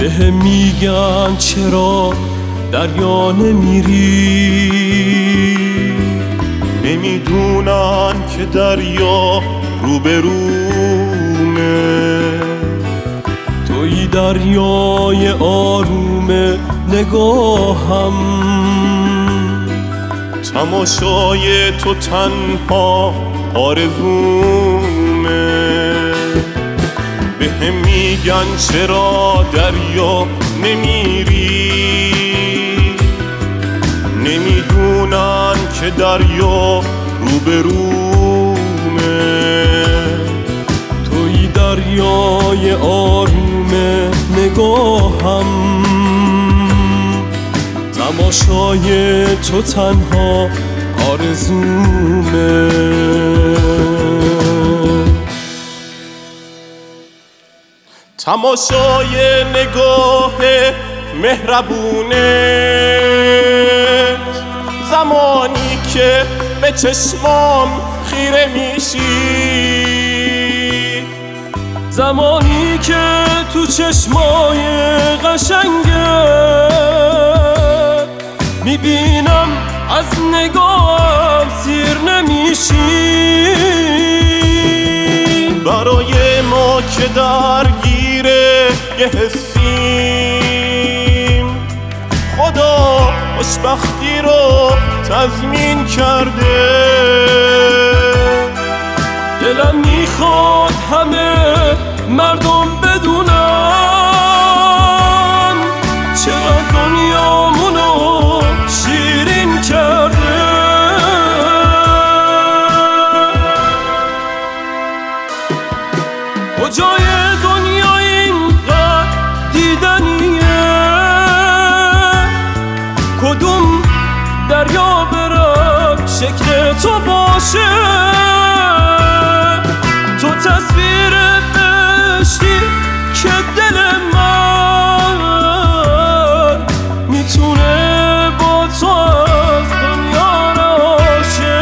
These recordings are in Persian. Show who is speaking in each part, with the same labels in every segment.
Speaker 1: بهم میگن چرا دریا نمیری،
Speaker 2: نمیدونن که دریا روبرومه.
Speaker 1: توی دریای آروم نگاهم،
Speaker 2: تماشای تو تنها آرزومه. بهم میگن چرا دریا نمیری، نمیدونن که دریا روبرومه.
Speaker 1: توی دریای آروم نگاهم، تماشای تو تنها آرزومه.
Speaker 2: تماشای نگاه مهربونت، زمانی که به چشمام خیره میشی،
Speaker 1: زمانی که تو چشمای قشنگت میبینم از نگاهم سیر نمیشی.
Speaker 2: برای ما که درگیر یه حسیم، خدا خوشبختی رو تضمین کرده.
Speaker 1: دلم میخواد همه مردم بدونن چقدر دنیامونو شیرین کرده. کجای دنیا اینقدر دیدنیه، کدوم دریا برم شکل تو باشه. تو تصویر بهشتی که دل من میتونه با تو از دنیا راشه.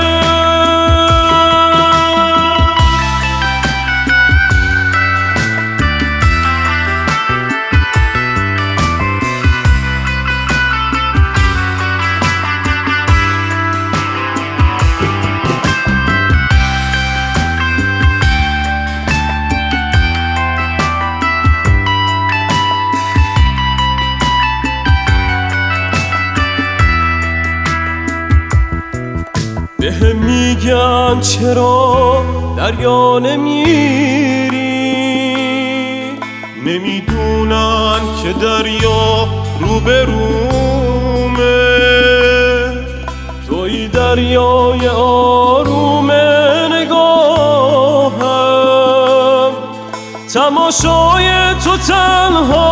Speaker 1: بهم میگن چرا دریا نمیری،
Speaker 2: نمیدونن که دریا روبرومه.
Speaker 1: توی دریای آروم نگاهم، تماشای تو تنها